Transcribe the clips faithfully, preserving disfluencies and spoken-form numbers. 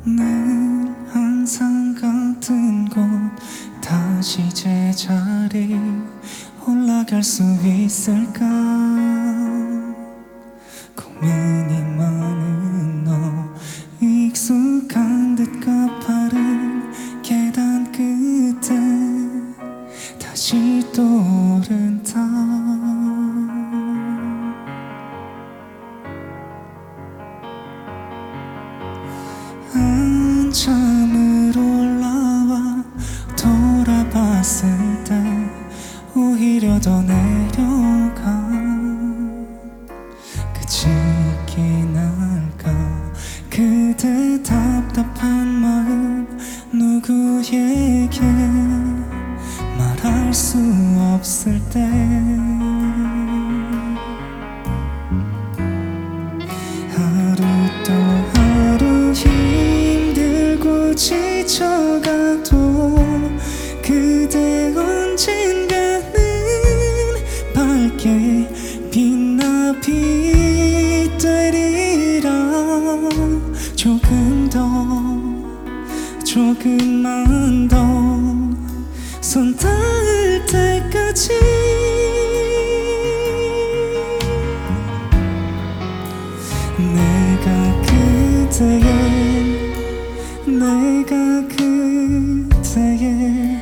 늘 항상 같은 곳 다시 제자리 올라갈 수 있을까. 고민이 많은 너 익숙한 듯 가파른 계단 끝에 다시 떠오른다. 한참을 올라와 돌아봤을 때 오히려 더 내려가. 그치긴 할까. 그대 답답한 마음 누구에게 말할 수 없을 때 하루 또 하루 힘들고 지쳐가도 그대 언젠가는 밝게 빛나 빛되리라. 조금 더 조금만 더 손 닿을 때까지 내가 그대의 내가 그대의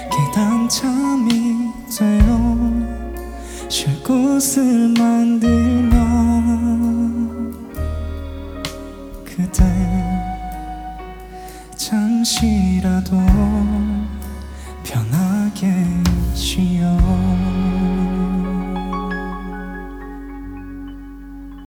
계단참이 되어 쉴 곳을 만들며 그대 잠시라도